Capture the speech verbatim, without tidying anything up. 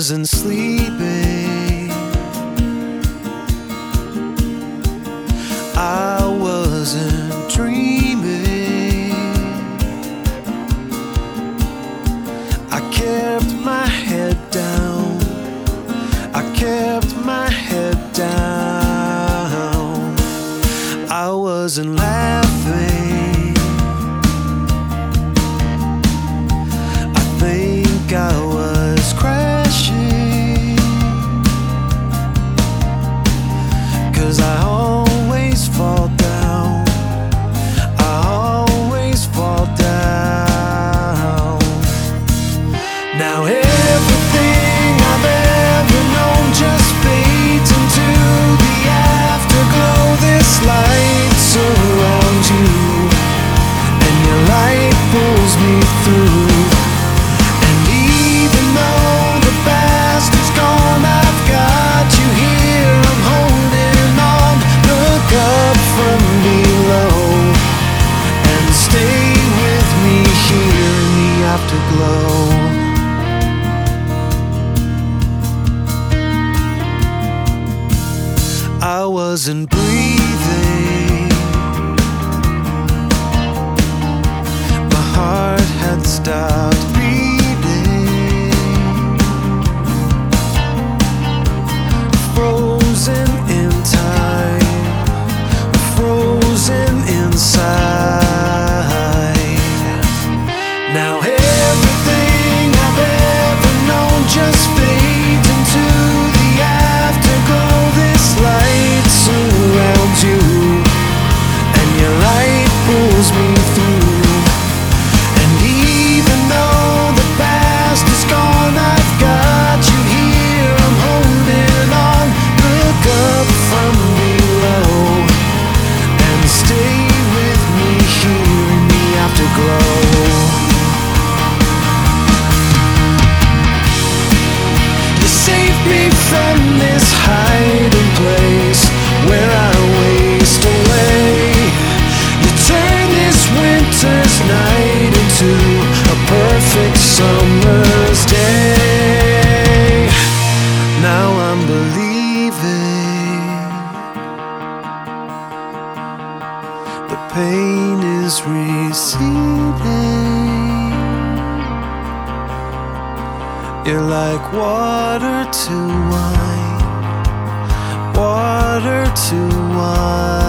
wasn't sleeping, I wasn't dreaming. I kept my head down, I kept my head down. I wasn't laughing, I think I was crashing, 'cause I always fall down, I always fall down. Now everything I've ever known just fades into the afterglow. This light surrounds you, and your light pulls me through. And even though the past is gone, I've got you here, I'm holding on. Look up from below and stay with me here in the afterglow. I wasn't breathing, my heart had stopped beating, frozen in time, frozen inside. Now everything I've ever known just fades into the afterglow. This light surrounds you, and your light pulls me through. And even though the past is gone, I've got you here, I'm holding on. Look up from below and stay with me here in the afterglow. You saved me from this hiding place where I waste away. You turn this winter's night into a perfect summer's day. Now I'm believing the pain is receding. You're like water to wine, water to wine.